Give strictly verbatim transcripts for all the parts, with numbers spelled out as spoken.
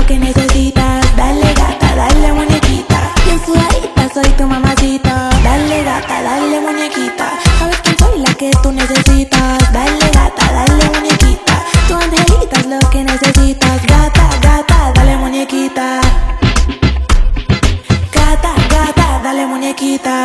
que necesitas. Dale gata, dale muñequita. Bien sudadita, soy tu mamacita. Dale gata, dale muñequita. Sabes quién soy, la que tú necesitas. Dale gata, dale muñequita. Tu angelita es lo que necesitas. Gata, gata, dale muñequita. Gata, gata, dale muñequita.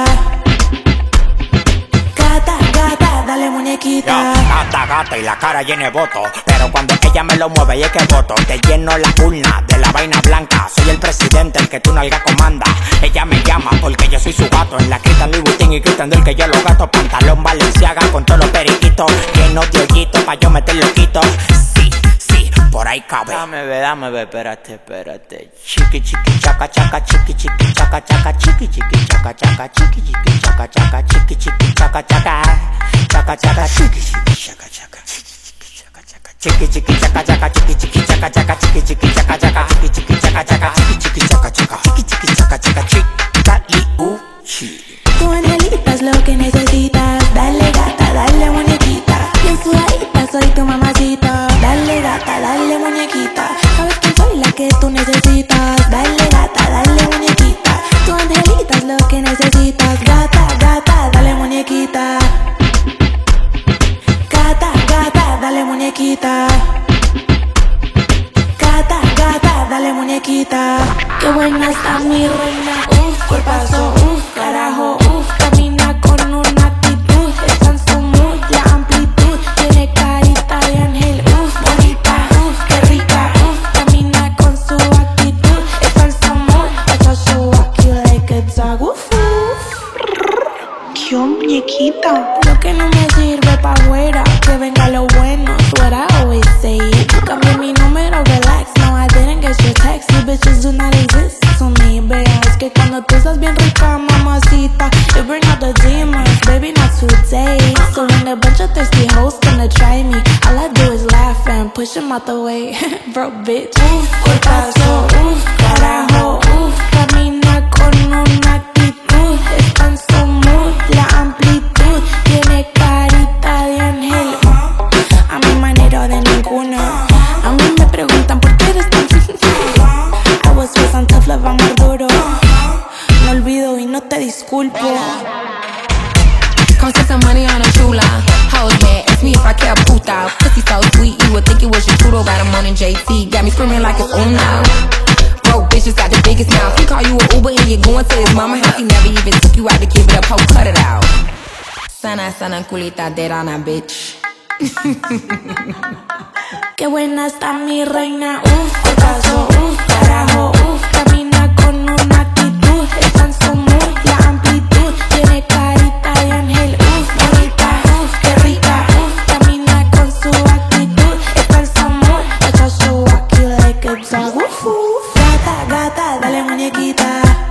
Gata, gata, dale muñequita. Yo, gata, gata y la cara llena de voto. Pero cuando ella me lo mueve y es que voto. Te lleno la urna de la vaina blanca. Soy el presidente, el que tu nalga comanda. Ella me llama porque yo soy su gato. En la Cristian Louis Vuitton y Cristian del que yo lo gato. Pantalón Balenciaga con todos los periquitos. Llenos de hoyitos pa' yo meter loquito. Sí, sí, por ahí cabe. Dame ve, dame ve, espérate, espérate. Chiqui, chiqui, chaca, chaca, chiqui, chiqui, chaca, chaca, chiqui, chiqui, chaca, chaca, chiqui, chiqui, chaca, chaca, chiqui, chiqui, chaca, chaca. Chaca, chaca, chiqui, chiqui, chaca, chaca. Chiqui, chiqui, chaca, chaca, chiqui, chiqui, chaca, chaca, chiqui, chiqui, chaca, chaca, chiqui, chiqui, chaca, chaca, chiqui, chiqui, chaca, chaca, chiqui, chiqui, chaca, chaca, chica, liu, chi. Tu angelita es lo que necesitas. Dale gata, dale muñequita. Bien sudadita, soy tu mamacita. Dale gata, dale muñequita. Sabes quién soy, la que tú necesitas. Dale gata, dale muñequita. Tu angelita es lo que necesitas. Gata, gata, dale muñequita. Gata, gata, dale muñequita. Gata, gata, dale muñequita. Qué buena está mi reina, uff, cuerpazo, uff, carajo, uff. Camina con una actitud, está en su mood, la amplitud. Tiene carita de ángel, uff, bonita, uff, qué rica, uff. Camina con su actitud, está en su mood. I just show walk you like a dog, uff, uff. ¡Qué muñequita! Lo que no me sirve pa' afuera, que venga lo bueno, es what I always say. Cambié mi número, relax, no, I didn't get your text. You bitches do not exist to me, vea. Es que cuando tú estás bien rica, mamacita, you bring out the demons, baby, not today. So when a bunch of thirsty hoes gonna try me, all I do is laugh and push them out the way. Broke bitch, uff, cuerpazo, uff, carajo, uff. Camina con una actitud, está en su mood, la amplitud. Tiene carita de ángel, a mi manera de ninguna. A mí me preguntan por qué eres tan I was raised on tough love, amor duro. No olvido y no te disculpo. Come spend some money on a chula. Hoes mad, ask me if I care puta. Pussy so sweet, you would think it was your tudo. Got him on in J T, got me screaming like it's uno. Broke bitches got the biggest mouth. He call you an Uber and you're going to his mama house. He never even took you out to give it up, ho, cut it out. Sana, sana, culita de rana, bitch. Qué buena está mi reina, uff, cuerpazo, uff, carajo, uff. Camina con una actitud, está en su mood, la amplitud. Tiene carita de ángel, uff, bonita, uff, qué rica, uff. Camina con su actitud, está en su mood. I just show walk you like a dog, uff, uff. Gata, gata, dale muñequita.